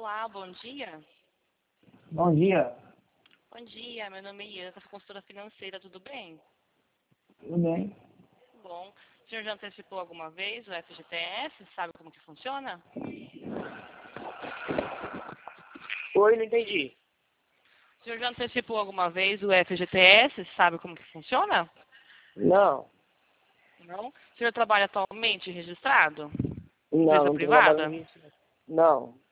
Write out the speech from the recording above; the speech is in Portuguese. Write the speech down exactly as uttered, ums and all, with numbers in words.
Olá, bom dia. Bom dia, Bom dia, meu nome é Ian, sou consultora financeira, tudo bem? tudo bem? Bom, o senhor já antecipou alguma vez o F G T S? Sabe como que funciona? Oi, não entendi. O senhor já antecipou alguma vez o F G T S? Sabe como que funciona? Não, Não? O senhor trabalha atualmente registrado? não, Empresa não tô trabalhando privada? nisso. Não,